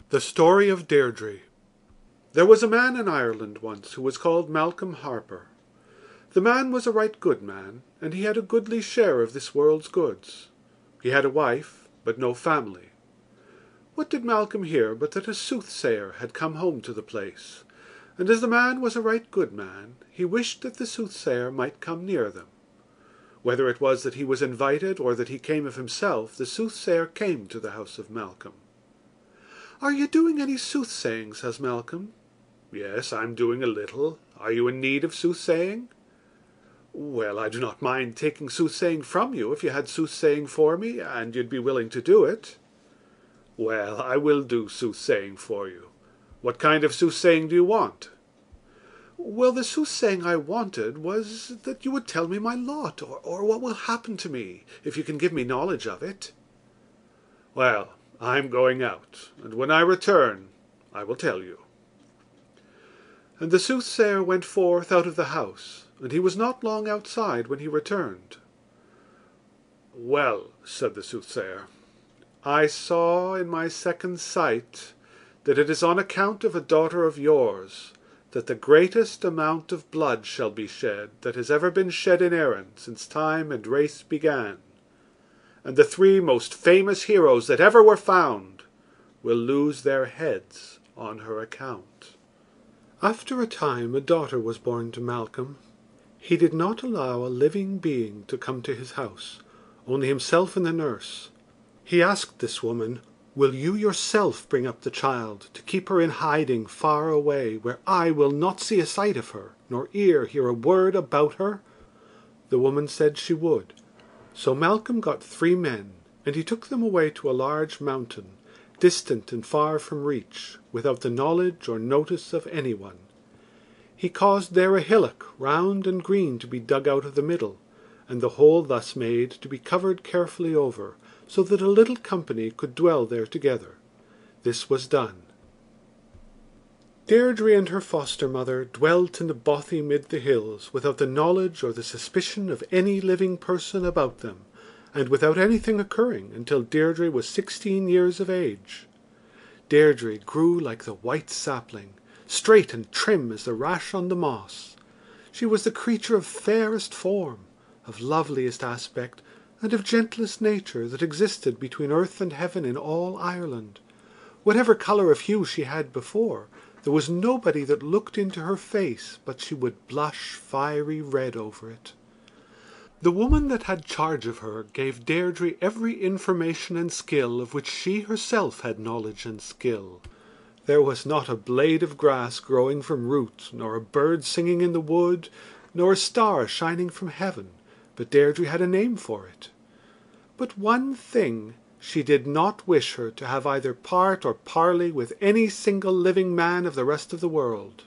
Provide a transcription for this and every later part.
The Story of Deirdre. There was a man in Ireland once who was called Malcolm Harper. The man was a right good man, and he had a goodly share of this world's goods. He had a wife, but no family. What did Malcolm hear but that a soothsayer had come home to the place, and as the man was a right good man, he wished that the soothsayer might come near them. Whether it was that he was invited or that he came of himself, the soothsayer came to the house of Malcolm. "Are you doing any soothsaying?" says Malcolm. "Yes, I'm doing a little. Are you in need of soothsaying?" "Well, I do not mind taking soothsaying from you if you had soothsaying for me, and you'd be willing to do it." "Well, I will do soothsaying for you. What kind of soothsaying do you want?" "Well, the soothsaying I wanted was that you would tell me my lot, or what will happen to me, if you can give me knowledge of it." "Well, I'm going out, and when I return I will tell you." And the soothsayer went forth out of the house, and he was not long outside when he returned. "Well," said the soothsayer, "I saw in my second sight that it is on account of a daughter of yours that the greatest amount of blood shall be shed that has ever been shed in Erin since time and race began, and the three most famous heroes that ever were found will lose their heads on her account." After a time a daughter was born to Malcolm. He did not allow a living being to come to his house, only himself and the nurse. He asked this woman, "Will you yourself bring up the child, to keep her in hiding far away, where I will not see a sight of her, nor hear a word about her?" The woman said she would. So Malcolm got 3 men, and he took them away to a large mountain, distant and far from reach, without the knowledge or notice of any one. He caused there a hillock, round and green, to be dug out of the middle, and the hole thus made to be covered carefully over, so that a little company could dwell there together. This was done. Deirdre and her foster mother dwelt in the bothy mid the hills, without the knowledge or the suspicion of any living person about them, and without anything occurring until Deirdre was 16 years of age. Deirdre grew like the white sapling, straight and trim as the rash on the moss. She was the creature of fairest form, of loveliest aspect, and of gentlest nature that existed between earth and heaven in all Ireland. Whatever colour of hue she had before, there was nobody that looked into her face but she would blush fiery red over it. The woman that had charge of her gave Deirdre every information and skill of which she herself had knowledge and skill. There was not a blade of grass growing from root, nor a bird singing in the wood, nor a star shining from heaven, but Deirdre had a name for it. But one thing, she did not wish her to have either part or parley with any single living man of the rest of the world.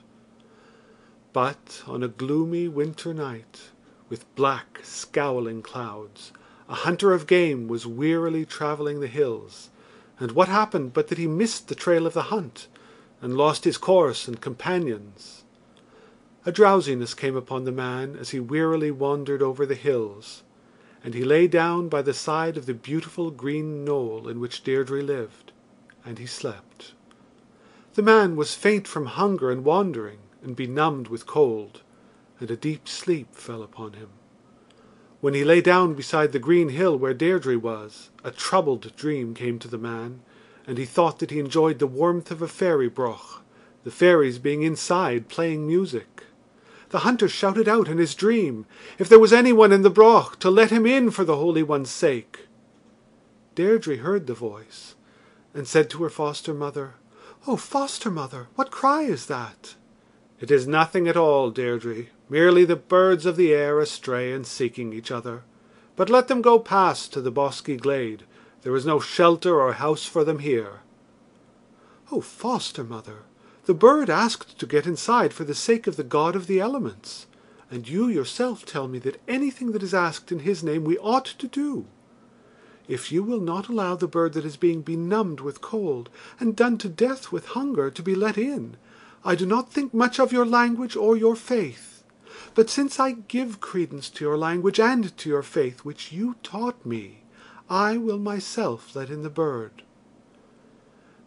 But on a gloomy winter night, with black scowling clouds, a hunter of game was wearily travelling the hills, and what happened but that he missed the trail of the hunt, and lost his course and companions. A drowsiness came upon the man as he wearily wandered over the hills, and he lay down by the side of the beautiful green knoll in which Deirdre lived, and he slept. The man was faint from hunger and wandering, and benumbed with cold, and a deep sleep fell upon him. When he lay down beside the green hill where Deirdre was, a troubled dream came to the man, and he thought that he enjoyed the warmth of a fairy broch, the fairies being inside playing music. The hunter shouted out in his dream, if there was any one in the broch, to let him in for the Holy One's sake. Deirdre heard the voice, and said to her foster mother, "O foster mother, what cry is that?" "It is nothing at all, Deirdre, merely the birds of the air astray and seeking each other. But let them go past to the bosky glade. There is no shelter or house for them here." "O foster mother, the bird asked to get inside for the sake of the god of the elements, and you yourself tell me that anything that is asked in his name we ought to do. If you will not allow the bird that is being benumbed with cold and done to death with hunger to be let in, I do not think much of your language or your faith. But since I give credence to your language and to your faith which you taught me, I will myself let in the bird."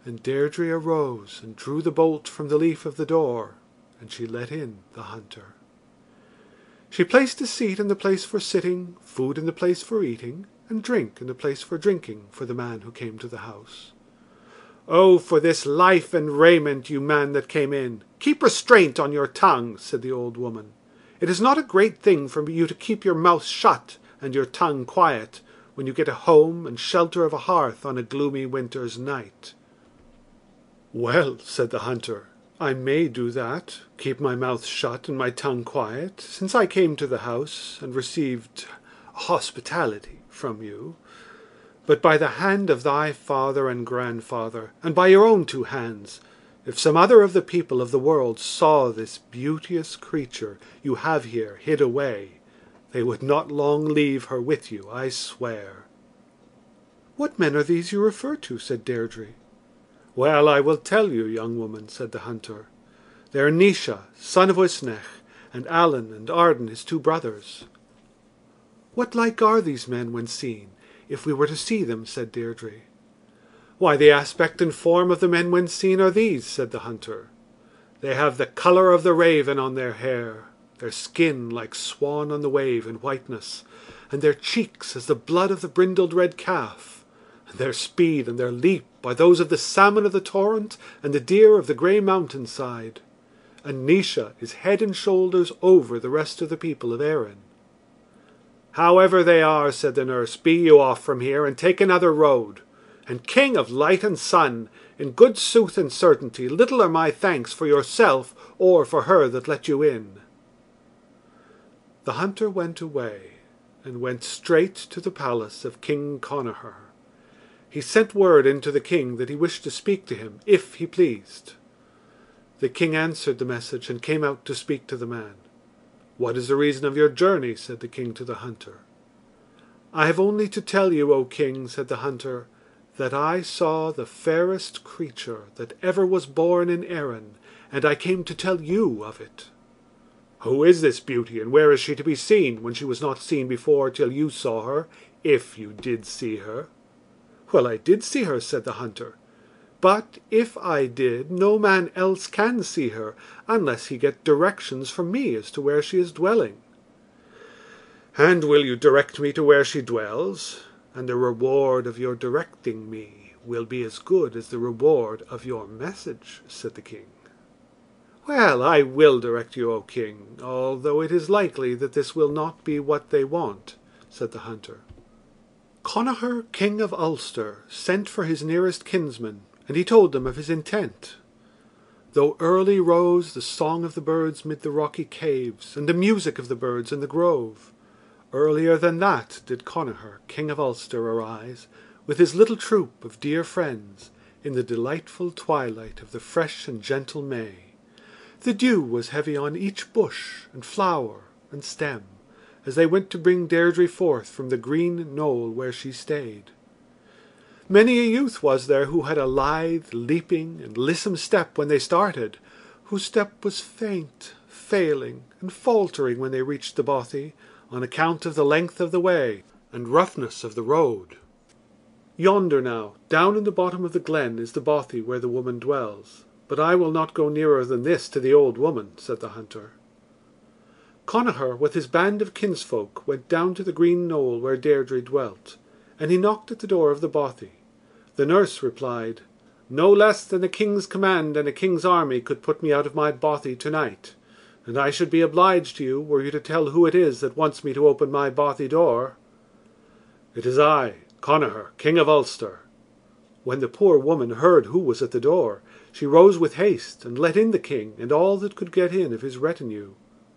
And Deirdre arose and drew the bolt from the leaf of the door, and she let in the hunter. She placed a seat in the place for sitting, food in the place for eating, and drink in the place for drinking for the man who came to the house. "Oh, for this life and raiment, you man that came in! Keep restraint on your tongue," said the old woman. "It is not a great thing for you to keep your mouth shut and your tongue quiet when you get a home and shelter of a hearth on a gloomy winter's night." "Well," said the hunter, "I may do that, keep my mouth shut and my tongue quiet, since I came to the house and received hospitality from you. But by the hand of thy father and grandfather, and by your own two hands, if some other of the people of the world saw this beauteous creature you have here hid away, they would not long leave her with you, I swear." "What men are these you refer to?" said Deirdre. "Well, I will tell you, young woman," said the hunter. "They are Naoise, son of Uisnech, and Allen and Arden his two brothers." "What like are these men when seen, if we were to see them?" said Deirdre. "Why, the aspect and form of the men when seen are these," said the hunter. "They have the colour of the raven on their hair, their skin like swan on the wave in whiteness, and their cheeks as the blood of the brindled red calf. And their speed and their leap are those of the salmon of the torrent and the deer of the grey mountain side. And Naoise is head and shoulders over the rest of the people of Erin." "However they are," said the nurse, "be you off from here and take another road. And King of light and sun, in good sooth and certainty, little are my thanks for yourself or for her that let you in." The hunter went away, and went straight to the palace of King Connachar. He sent word in to the king that he wished to speak to him, if he pleased. The king answered the message and came out to speak to the man. "What is the reason of your journey?" said the king to the hunter. "I have only to tell you, O king," said the hunter, "that I saw the fairest creature that ever was born in Erin, and I came to tell you of it." "Who is this beauty, and where is she to be seen, when she was not seen before till you saw her, if you did see her?" "Well, I did see her," said the hunter. "But if I did, no man else can see her, unless he get directions from me as to where she is dwelling." "And will you direct me to where she dwells? And the reward of your directing me will be as good as the reward of your message," said the king. "Well, I will direct you, O king, although it is likely that this will not be what they want," said the hunter. Connachar, king of Ulster, sent for his nearest kinsmen, and he told them of his intent. Though early rose the song of the birds mid the rocky caves, and the music of the birds in the grove, earlier than that did Connachar, king of Ulster, arise, with his little troop of dear friends, in the delightful twilight of the fresh and gentle May. The dew was heavy on each bush and flower and stem, as they went to bring Deirdre forth from the green knoll where she stayed. Many a youth was there who had a lithe, leaping, and lissome step when they started, whose step was faint, failing, and faltering when they reached the bothy, on account of the length of the way and roughness of the road. Yonder now, down in the bottom of the glen, is the bothy where the woman dwells, but I will not go nearer than this to the old woman, said the hunter. Connachar, with his band of kinsfolk, went down to the green knoll where Deirdre dwelt, and he knocked at the door of the bothy. The nurse replied, "No less than a king's command and a king's army could put me out of my bothy tonight, and I should be obliged to you were you to tell who it is that wants me to open my bothy door." "It is I, Connachar, king of Ulster." When the poor woman heard who was at the door, she rose with haste and let in the king and all that could get in of his retinue.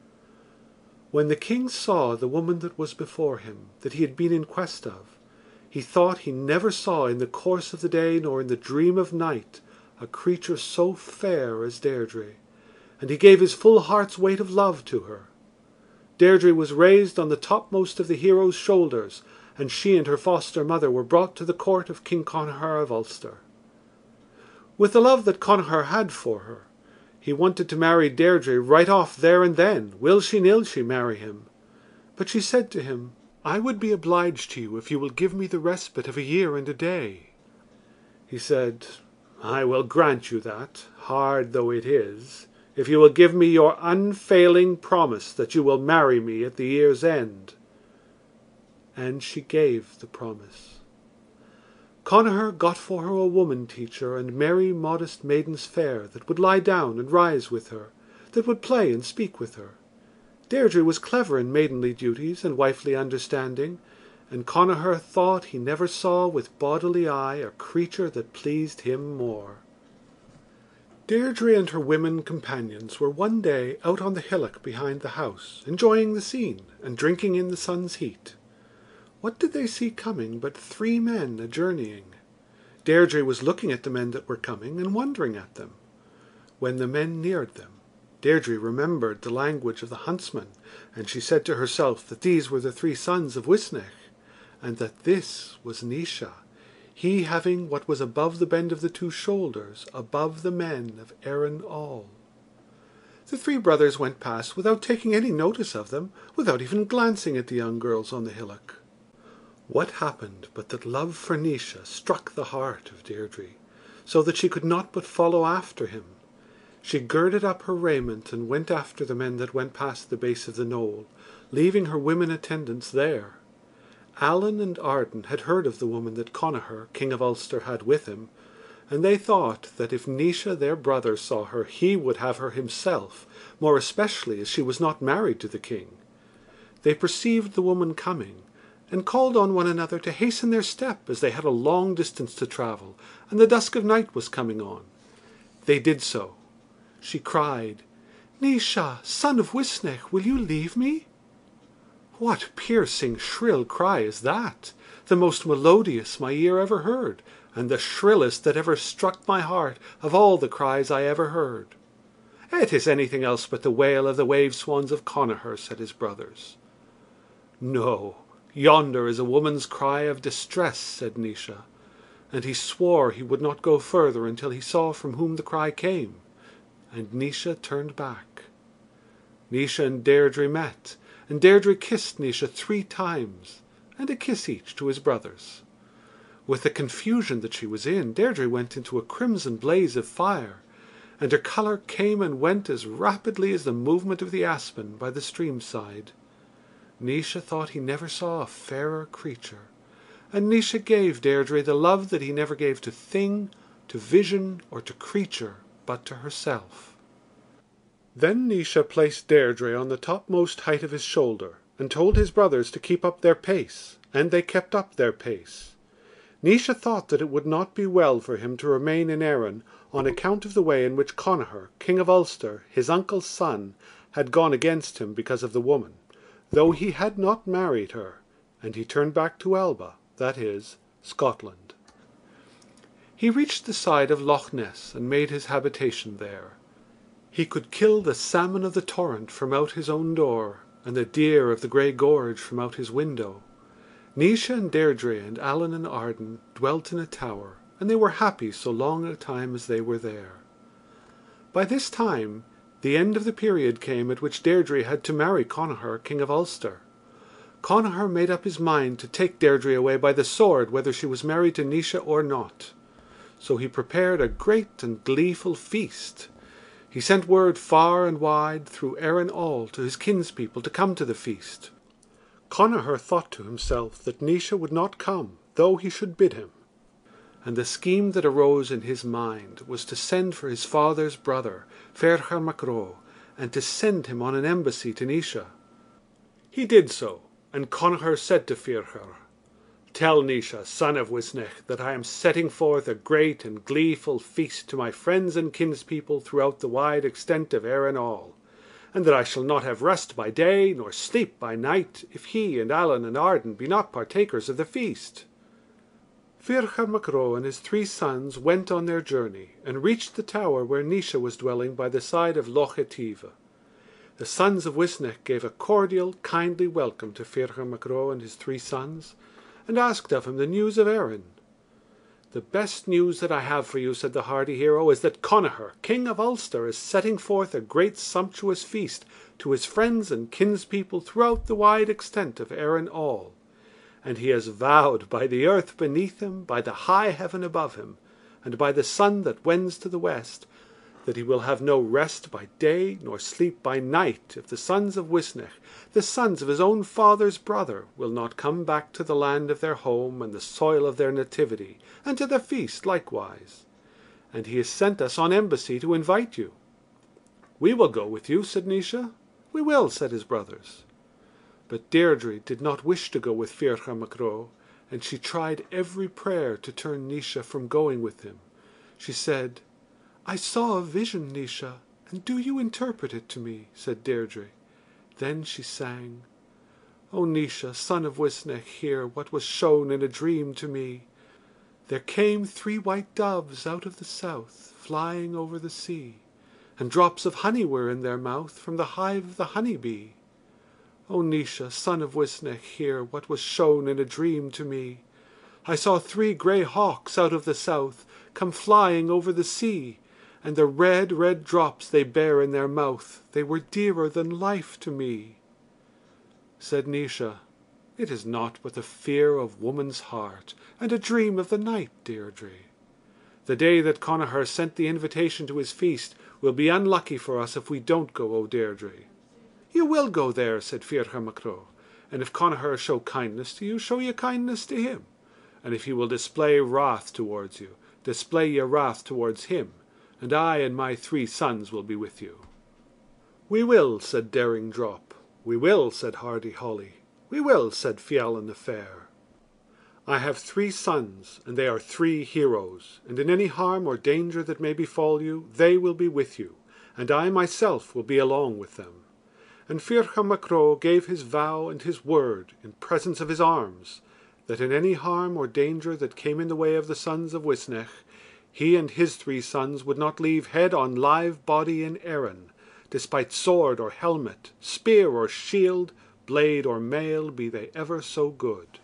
When the king saw the woman that was before him, that he had been in quest of, he thought he never saw in the course of the day nor in the dream of night a creature so fair as Deirdre, and he gave his full heart's weight of love to her. Deirdre was raised on the topmost of the hero's shoulders, and she and her foster mother were brought to the court of King Connachar of Ulster. With the love that Connachar had for her, he wanted to marry Deirdre right off there and then, will she nill she marry him. But she said to him, "I would be obliged to you if you will give me the respite of a year and a day." He said, I will grant you that, hard though it is, if you will give me your unfailing promise that you will marry me at the year's end." And she gave the promise. Connachar got for her a woman teacher and merry modest maidens fair that would lie down and rise with her, that would play and speak with her. Deirdre was clever in maidenly duties and wifely understanding, and Connachar thought he never saw with bodily eye a creature that pleased him more. Deirdre and her women companions were one day out on the hillock behind the house, enjoying the scene and drinking in the sun's heat. What did they see coming but 3 men a-journeying? Deirdre was looking at the men that were coming and wondering at them. When the men neared them, Deirdre remembered the language of the huntsman, and she said to herself that these were the 3 sons of Uisnech, and that this was Naoise, he having what was above the bend of the 2 shoulders, above the men of Erin all. The 3 brothers went past without taking any notice of them, without even glancing at the young girls on the hillock. What happened but that love for Naoise struck the heart of Deirdre, so that she could not but follow after him. She girded up her raiment and went after the men that went past the base of the knoll, leaving her women attendants there. Allen and Arden had heard of the woman that Connachar, king of Ulster, had with him, and they thought that if Naoise their brother saw her he would have her himself, more especially as she was not married to the king. They perceived the woman coming, and called on one another to hasten their step, as they had a long distance to travel, and the dusk of night was coming on. They did so. She cried, "Naoise, son of Uisnech, will you leave me?" What piercing, shrill cry is that? The most melodious my ear ever heard, and the shrillest that ever struck my heart of all the cries I ever heard. "It is anything else but the wail of the wave-swans of Connachar," said his brothers. "No, yonder is a woman's cry of distress," said Naoise, and he swore he would not go further until he saw from whom the cry came, and Naoise turned back. Naoise and Deirdre met, and Deirdre kissed Naoise 3 times, and a kiss each to his brothers. With the confusion that she was in, Deirdre went into a crimson blaze of fire, and her colour came and went as rapidly as the movement of the aspen by the stream side. Naoise thought he never saw a fairer creature, and Naoise gave Deirdre the love that he never gave to thing, to vision, or to creature, but to herself. Then Naoise placed Deirdre on the topmost height of his shoulder, and told his brothers to keep up their pace, and they kept up their pace. Naoise thought that it would not be well for him to remain in Erin on account of the way in which Connachar, king of Ulster, his uncle's son, had gone against him because of the woman, though he had not married her, and he turned back to Alba, that is, Scotland. He reached the side of Loch Ness and made his habitation there. He could kill the salmon of the torrent from out his own door, and the deer of the grey gorge from out his window. Naoise and Deirdre and Allen and Arden dwelt in a tower, and they were happy so long a time as they were there. By this time the end of the period came at which Deirdre had to marry Connachar, king of Ulster. Connachar made up his mind to take Deirdre away by the sword, whether she was married to Naoise or not. So he prepared a great and gleeful feast. He sent word far and wide through Erin all to his kinspeople to come to the feast. Connachar thought to himself that Naoise would not come, though he should bid him. And the scheme that arose in his mind was to send for his father's brother, Ferchar Mac Ro, and to send him on an embassy to Naoise. He did so, and Connachar said to Ferchar, "Tell Naoise, son of Uisnech, that I am setting forth a great and gleeful feast to my friends and kinspeople throughout the wide extent of Erin all, and that I shall not have rest by day nor sleep by night if he and Allen and Arden be not partakers of the feast." Ferchar Mac Ro and his 3 sons went on their journey, and reached the tower where Naoise was dwelling by the side of Loch Etive. The sons of Uisnech gave a cordial, kindly welcome to Ferchar Mac Ro and his 3 sons, and asked of him the news of Erin. "The best news that I have for you," said the hardy hero, "is that Connachar, king of Ulster, is setting forth a great sumptuous feast to his friends and kinspeople throughout the wide extent of Erin all, and he has vowed by the earth beneath him, by the high heaven above him, and by the sun that wends to the west, that he will have no rest by day nor sleep by night if the sons of Uisnech, the sons of his own father's brother, will not come back to the land of their home and the soil of their nativity, and to the feast likewise. And he has sent us on embassy to invite you." "We will go with you," said Naois. "We will," said his brothers. But Deirdre did not wish to go with Ferchar Mac Ro, and she tried every prayer to turn Naois from going with him. She said, "I saw a vision, Naois, and do you interpret it to me," said Deirdre. Then she sang, "O Naois, son of Uisnech, hear what was shown in a dream to me. There came 3 white doves out of the south, flying over the sea, and drops of honey were in their mouth from the hive of the honey bee. O Naois, son of Uisnech, hear what was shown in a dream to me. I saw 3 grey hawks out of the south come flying over the sea, and the red, red drops they bare in their mouth, they were dearer than life to me." Said Naois, "It is naught but the fear of woman's heart, and a dream of the night, Deirdre. The day that Connachar sent the invitation to his feast will be unlucky for us if we don't go, O Deirdre." "You will go there," said Ferchar Mac Ro, "and if Connachar show kindness to you, show ye kindness to him, and if he will display wrath towards you, display ye wrath towards him, and I and my 3 sons will be with you." "We will," said Daring Drop. "We will," said Hardy Holly. "We will," said Fiallan the Fair. "I have 3 sons, and they are 3 heroes, and in any harm or danger that may befall you, they will be with you, and I myself will be along with them." And Ferchar Mac Ro gave his vow and his word in presence of his arms, that in any harm or danger that came in the way of the sons of Uisnech, he and his 3 sons would not leave head on live body in Erin, despite sword or helmet, spear or shield, blade or mail, be they ever so good.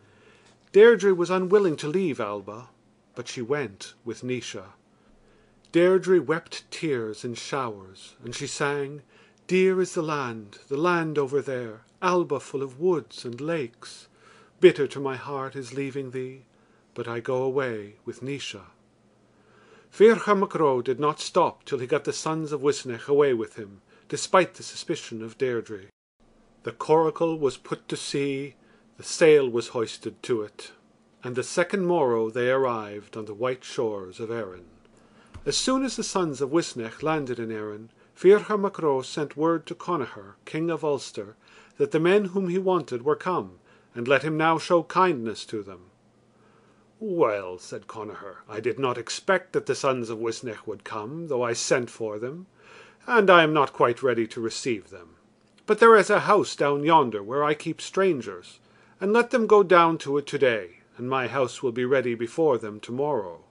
Deirdre was unwilling to leave Alba, but she went with Naois. Deirdre wept tears in showers, and she sang, "Dear is the land over there, Alba full of woods and lakes. Bitter to my heart is leaving thee, but I go away with Naois." Ferchar Mac Ro did not stop till he got the sons of Uisnech away with him, despite the suspicion of Deirdre. The coracle was put to sea, the sail was hoisted to it, and the second morrow they arrived on the white shores of Erin. As soon as the sons of Uisnech landed in Erin, Ferchar Mac Ro sent word to Connachar, king of Ulster, that the men whom he wanted were come, and let him now show kindness to them. "Well," said Connachar, "I did not expect that the sons of Uisnech would come, though I sent for them, and I am not quite ready to receive them. But there is a house down yonder where I keep strangers, and let them go down to it today, and my house will be ready before them tomorrow."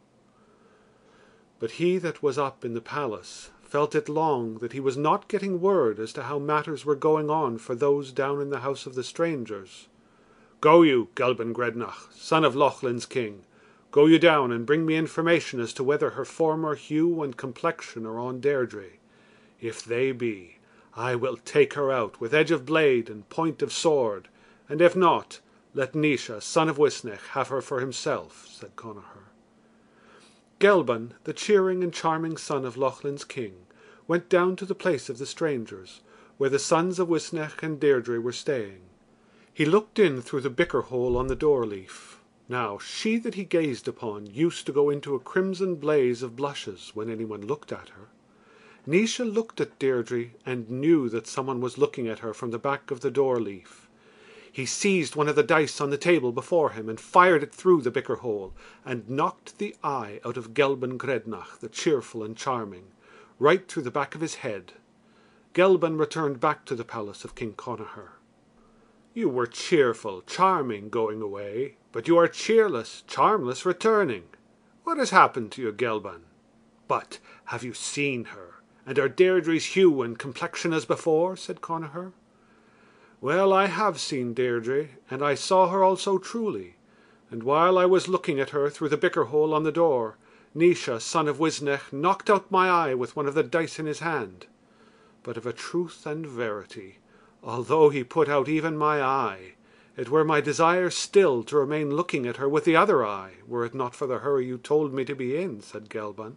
But he that was up in the palace felt it long that he was not getting word as to how matters were going on for those down in the house of the strangers. "Go you, Gelban Grednach, son of Lochlin's king, go you down and bring me information as to whether her former hue and complexion are on Deirdre. If they be, I will take her out with edge of blade and point of sword, and if not, let Naois, son of Uisnech, have her for himself," said Connachar. Gelban, the cheering and charming son of Lochlin's king, went down to the place of the strangers, where the sons of Uisnech and Deirdre were staying. He looked in through the bicker hole on the door-leaf. Now she that he gazed upon used to go into a crimson blaze of blushes when anyone looked at her. Naois looked at Deirdre and knew that someone was looking at her from the back of the door-leaf. He seized one of the dice on the table before him and fired it through the bicker hole, and knocked the eye out of Gelban Grednach, the cheerful and charming, right through the back of his head. Gelban returned back to the palace of King Connachar. "You were cheerful, charming, going away, but you are cheerless, charmless, returning. What has happened to you, Gelban? But have you seen her, and are Deirdre's hue and complexion as before?" said Connachar. "Well, I have seen Deirdre, and I saw her also truly, and while I was looking at her through the bicker hole on the door, Naois, son of Uisnech, knocked out my eye with one of the dice in his hand. But of a truth and verity, although he put out even my eye, It were my desire still to remain looking at her with the other eye, were it not for the hurry you told me to be in, said Gelban.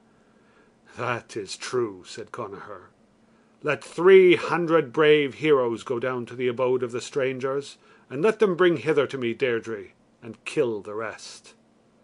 That is true, said Connachar. Let 300 brave heroes go down to the abode of the strangers, and let them bring hither to me Deirdre, and kill the rest.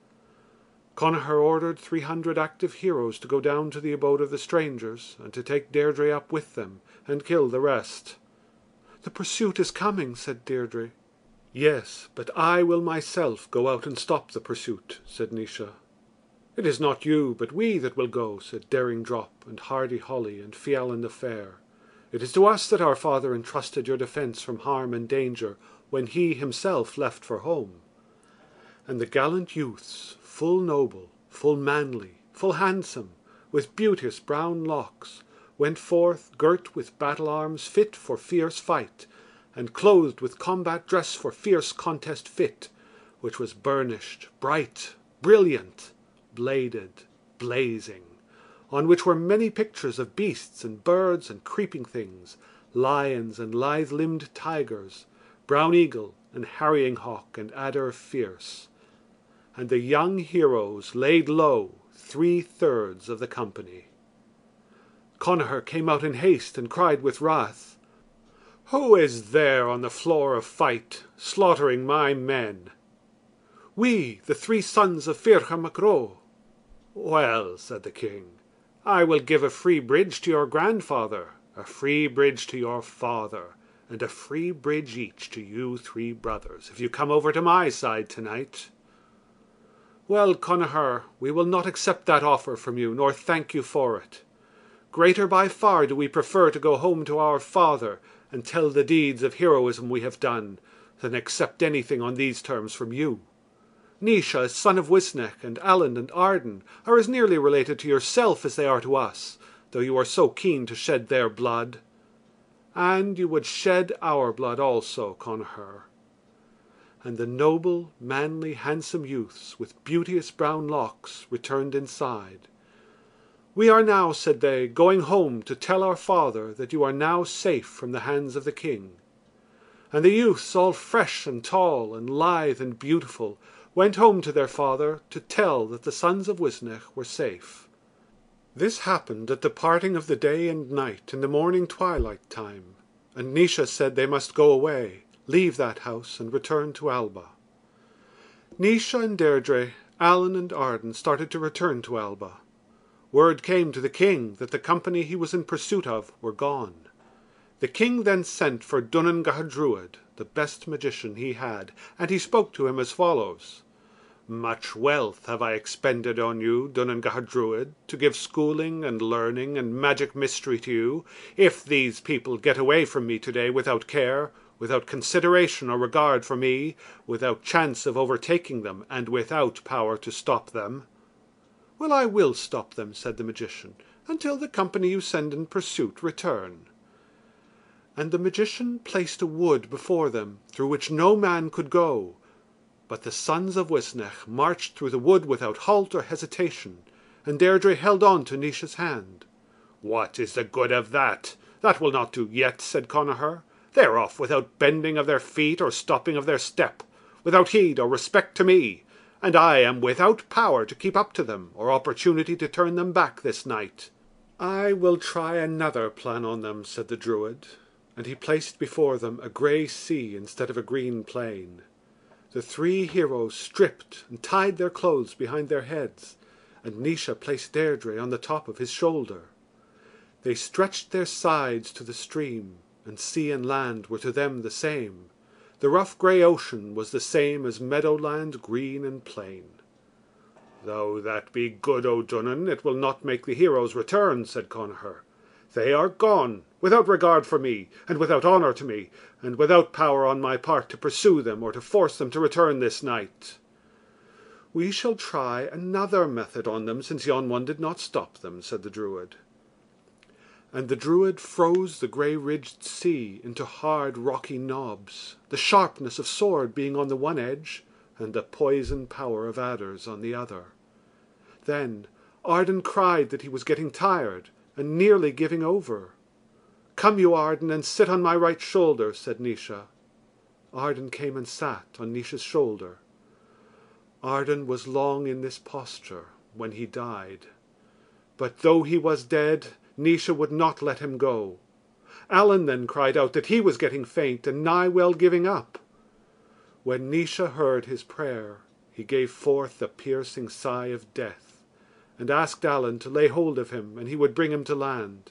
Connachar ordered 300 active heroes to go down to the abode of the strangers, and to take Deirdre up with them, and kill the rest. The pursuit is coming, said Deirdre. Yes, but I will myself go out and stop the pursuit, said Naoise. It is not you, but we that will go, said Daring Drop, and Hardy Holly, and Fiallan the Fair. It is to us that our father entrusted your defence from harm and danger, when he himself left for home. And the gallant youths, full noble, full manly, full handsome, with beauteous brown locks, went forth girt with battle arms fit for fierce fight, and clothed with combat dress for fierce contest fit, which was burnished, bright, brilliant, bladed, blazing, on which were many pictures of beasts and birds and creeping things, lions and lithe-limbed tigers, brown eagle and harrying hawk and adder fierce. And the young heroes laid low 3/3 of the company. Connachar came out in haste and cried with wrath, "Who is there on the floor of fight, slaughtering my men?" "We, the 3 sons of Ferchar Mac Ro." "Well," said the king, "I will give a free bridge to your grandfather, a free bridge to your father, and a free bridge each to you 3 brothers, if you come over to my side tonight." "Well, Connachar, we will not accept that offer from you, nor thank you for it. Greater by far do we prefer to go home to our father and tell the deeds of heroism we have done, than accept anything on these terms from you. Naoise, son of Uisnech, and Allen and Arden are as nearly related to yourself as they are to us, though you are so keen to shed their blood. And you would shed our blood also, Connachar." And the noble, manly, handsome youths, with beauteous brown locks, returned inside. "We are now," said they, "going home to tell our father that you are now safe from the hands of the king." And the youths, all fresh and tall and lithe and beautiful, went home to their father to tell that the sons of Uisnech were safe. This happened at the parting of the day and night in the morning twilight time, and Naoise said they must go away, leave that house, and return to Alba. Naoise and Deirdre, Allen and Arden started to return to Alba. Word came to the king that the company he was in pursuit of were gone. The king then sent for Dunanan Gacha Druid, the best magician he had, and he spoke to him as follows: "Much wealth have I expended on you, Dunanan Gacha Druid, to give schooling and learning and magic mystery to you. If these people get away from me today without care, without consideration or regard for me, without chance of overtaking them, and without power to stop them—" "Well, I will stop them," said the magician, "until the company you send in pursuit return." And the magician placed a wood before them through which no man could go, but the sons of Uisnech marched through the wood without halt or hesitation, and Deirdre held on to Naoise's hand. "What is the good of that? That will not do yet," said Connachar. "They are off without bending of their feet or stopping of their step, without heed or respect to me, and I am without power to keep up to them, or opportunity to turn them back this night." "I will try another plan on them," said the Druid, and he placed before them a grey sea instead of a green plain. The 3 heroes stripped and tied their clothes behind their heads, and Naoise placed Deirdre on the top of his shoulder. They stretched their sides to the stream, and sea and land were to them the same. The rough grey ocean was the same as meadowland green and plain. "Though that be good, O Dunanan, it will not make the heroes return," said Connachar. "They are gone, without regard for me, and without honour to me, and without power on my part to pursue them or to force them to return this night." "We shall try another method on them, since yon one did not stop them," said the Druid. And the Druid froze the grey-ridged sea into hard rocky knobs, the sharpness of sword being on the one edge, and the poison power of adders on the other. Then Arden cried that he was getting tired, and nearly giving over. "Come you, Arden, and sit on my right shoulder," said Naoise. Arden came and sat on Naois's shoulder. Arden was long in this posture when he died. But though he was dead, Naois would not let him go. Allen then cried out that he was getting faint and nigh well giving up. When Naois heard his prayer, he gave forth a piercing sigh of death, and asked Allen to lay hold of him, and he would bring him to land.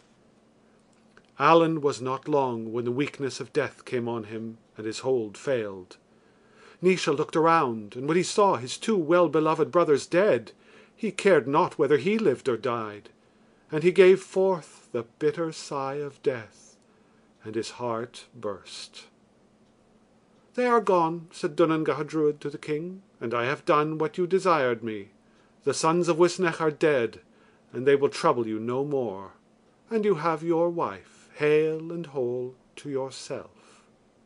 Allen was not long when the weakness of death came on him, and his hold failed. Naois looked around, and when he saw his two well-beloved brothers dead, he cared not whether he lived or died, and he gave forth the bitter sigh of death, and his heart burst. "They are gone," said Dunanan Gacha Druid to the king, "and I have done what you desired me. The sons of Uisnech are dead, and they will trouble you no more, and you have your wife, hale and whole, to yourself."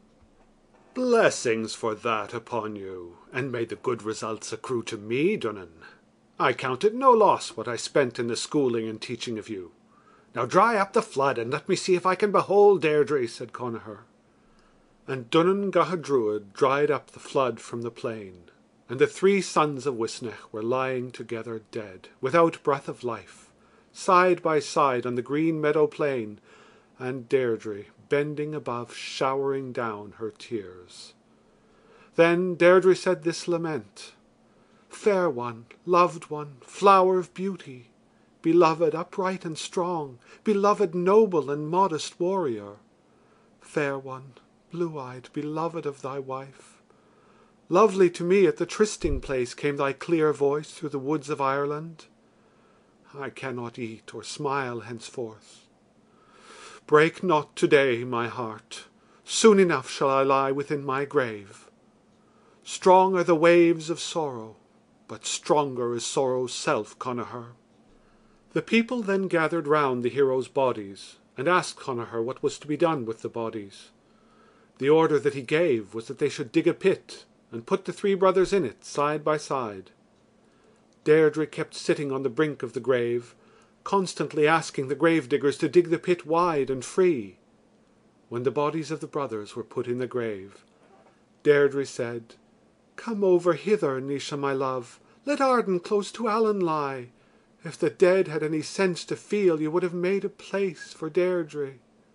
"Blessings for that upon you, and may the good results accrue to me, Dunanan. I count it no loss what I spent in the schooling and teaching of you. Now dry up the flood, and let me see if I can behold Deirdre," said Connachar. And Dunanan Gacha Druid dried up the flood from the plain, and the three sons of Uisnech were lying together dead, without breath of life, side by side on the green meadow plain, and Deirdre bending above, showering down her tears. Then Deirdre said this lament: "Fair one, loved one, flower of beauty, beloved upright and strong, beloved noble and modest warrior, fair one, blue-eyed, beloved of thy wife, lovely to me at the trysting place came thy clear voice through the woods of Ireland. I cannot eat or smile henceforth. Break not today my heart, soon enough shall I lie within my grave. Strong are the waves of sorrow, but stronger is sorrow's self, Connachar." The people then gathered round the heroes' bodies, and asked Connachar what was to be done with the bodies. The order that he gave was that they should dig a pit, and put the three brothers in it, side by side. Deirdre kept sitting on the brink of the grave, constantly asking the grave-diggers to dig the pit wide and free. When the bodies of the brothers were put in the grave, Deirdre said, "Come over hither, Naois, my love, let Arden close to Allen lie. If the dead had any sense to feel, you would have made a place for Deirdre."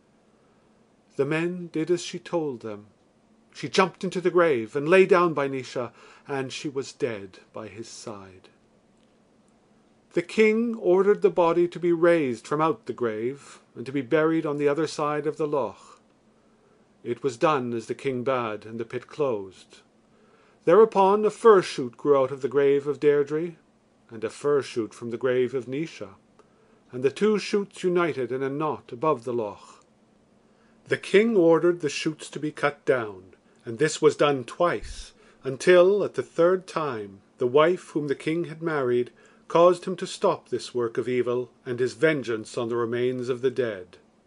The men did as she told them. She jumped into the grave and lay down by Naois, and she was dead by his side. The king ordered the body to be raised from out the grave, and to be buried on the other side of the loch. It was done as the king bade, and the pit closed. Thereupon a fir shoot grew out of the grave of Deirdre, and a fir shoot from the grave of Naois, and the two shoots united in a knot above the loch. The king ordered the shoots to be cut down, and this was done twice, until, at the third time, the wife whom the king had married caused him to stop this work of evil and his vengeance on the remains of the dead.